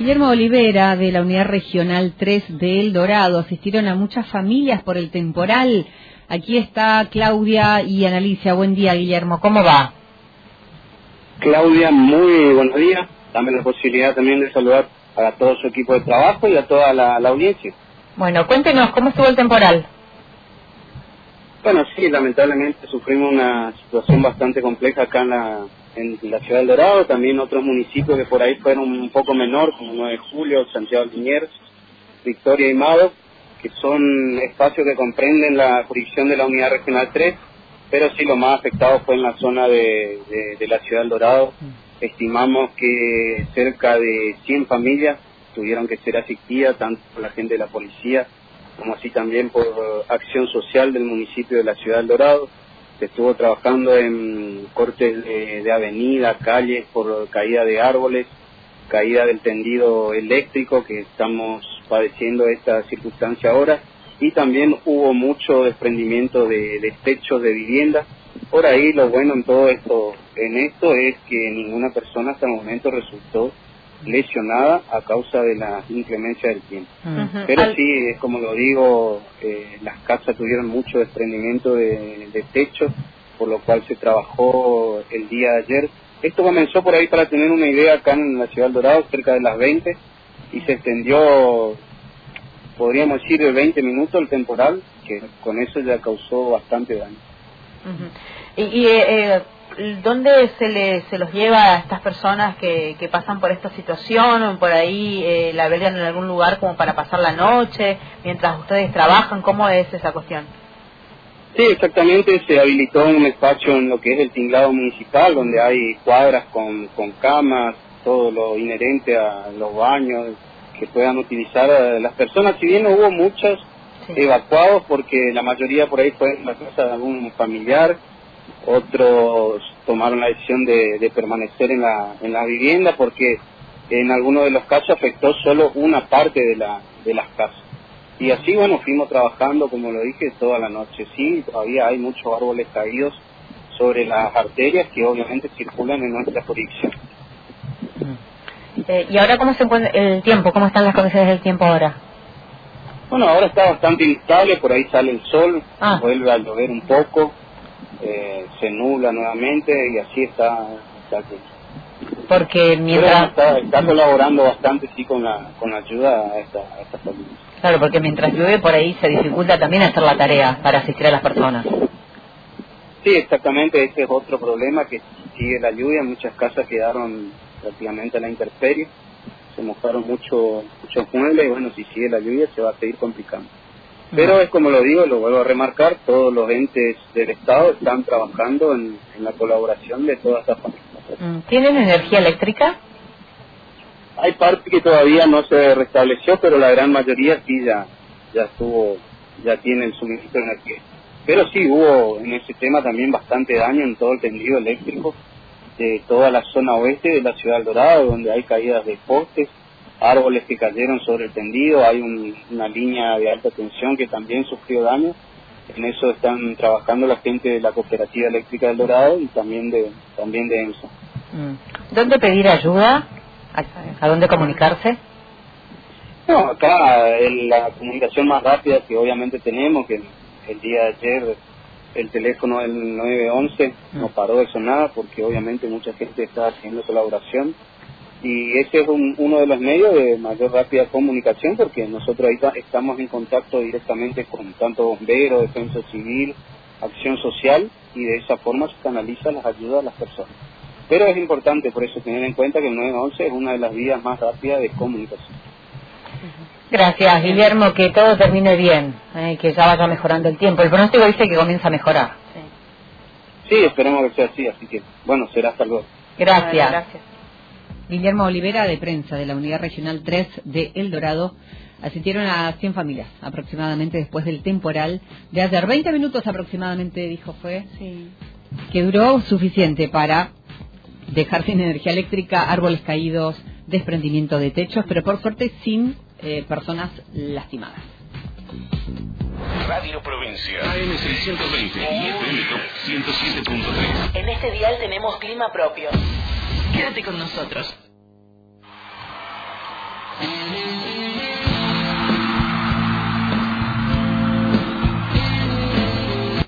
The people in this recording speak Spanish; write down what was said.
Guillermo Olivera, de la Unidad Regional 3 de El Dorado. Asistieron a muchas familias por el temporal. Aquí está Claudia y Analicia. Buen día, Guillermo. ¿Cómo va? Claudia, muy buenos días. Dame la posibilidad también de saludar a todo su equipo de trabajo y a toda la audiencia. Bueno, cuéntenos, ¿cómo estuvo el temporal? Bueno, sí, lamentablemente sufrimos una situación bastante compleja acá en la ciudad del Dorado, también otros municipios que por ahí fueron un poco menor, como 9 de Julio, Santiago de Liniers, Victoria y Mado, que son espacios que comprenden la jurisdicción de la Unidad Regional 3, pero sí lo más afectado fue en la zona de la ciudad del Dorado. Estimamos que cerca de 100 familias tuvieron que ser asistidas, tanto por la gente de la policía, como así también por acción social del municipio de la ciudad del Dorado. Se estuvo trabajando en cortes de avenida, calles, por caída de árboles, caída del tendido eléctrico, que estamos padeciendo esta circunstancia ahora, y también hubo mucho desprendimiento de techos de vivienda. Por ahí lo bueno en todo esto, es que ninguna persona hasta el momento resultó lesionada a causa de la inclemencia del tiempo. Pero sí, es como lo digo, las casas tuvieron mucho desprendimiento de techo, por lo cual se trabajó el día de ayer. Esto comenzó por ahí, para tener una idea, acá en la ciudad del Dorado, cerca de las 20, y se extendió, podríamos decir, de 20 minutos el temporal, que con eso ya causó bastante daño. ¿Dónde se los lleva a estas personas que pasan por esta situación? ¿O por ahí la albergan en algún lugar como para pasar la noche mientras ustedes trabajan? ¿Cómo es esa cuestión? Sí, exactamente, se habilitó un espacio en lo que es el tinglado municipal, donde hay cuadras con camas, todo lo inherente a los baños que puedan utilizar las personas. Si bien no hubo muchos evacuados, porque la mayoría por ahí fue en la casa de algún familiar, otros tomaron la decisión de permanecer en la vivienda, porque en algunos de los casos afectó solo una parte de las casas. Y así, bueno, fuimos trabajando, como lo dije, toda la noche. Sí, todavía hay muchos árboles caídos sobre las arterias que obviamente circulan en nuestra jurisdicción. ¿Y ahora cómo se encuentra el tiempo? ¿Cómo están las condiciones del tiempo ahora? Bueno, ahora está bastante inestable, por ahí sale el sol, vuelve a llover un poco, se nubla nuevamente y así está aquí. Porque mientras... Pero está colaborando bastante, sí, con la ayuda a esta familia. Claro, porque mientras llueve por ahí se dificulta también hacer la tarea para asistir a las personas. Sí, exactamente, ese es otro problema, que sigue la lluvia, muchas casas quedaron prácticamente a la intemperie, se mojaron muchos muebles y bueno, si sigue la lluvia se va a seguir complicando. Pero es como lo digo, lo vuelvo a remarcar, todos los entes del Estado están trabajando en la colaboración de todas estas familias. ¿Tienen energía eléctrica? Hay parte que todavía no se restableció, pero la gran mayoría sí ya tiene el suministro de energía. Pero sí hubo en ese tema también bastante daño en todo el tendido eléctrico de toda la zona oeste de la ciudad del Dorado, donde hay caídas de postes, árboles que cayeron sobre el tendido, hay una línea de alta tensión que también sufrió daño. En eso están trabajando la gente de la Cooperativa Eléctrica del Dorado y también de ENSO. ¿Dónde pedir ayuda? ¿A dónde comunicarse? No, acá la comunicación más rápida que obviamente tenemos, que el día de ayer el teléfono del 911 no paró de sonar, porque obviamente mucha gente está haciendo colaboración, y ese es uno de los medios de mayor rápida comunicación, porque nosotros ahí estamos en contacto directamente con tanto bomberos, defensa civil, acción social, y de esa forma se canaliza las ayudas a las personas. Pero es importante por eso tener en cuenta que el 911 es una de las vías más rápidas de comunicación. Gracias, Guillermo, que todo termine bien, que ya vaya mejorando el tiempo. El pronóstico dice que comienza a mejorar. Sí, esperemos que sea así que, bueno, será hasta luego. Gracias. Gracias. Guillermo Olivera, de prensa de la Unidad Regional 3 de El Dorado. Asistieron a 100 familias aproximadamente después del temporal de ayer. 20 minutos aproximadamente, dijo, que duró suficiente para dejar sin energía eléctrica, árboles caídos, desprendimiento de techos, pero por suerte sin personas lastimadas. Radio Provincia, AM 620 y FM 107.3. En este dial tenemos clima propio. Quédate con nosotros.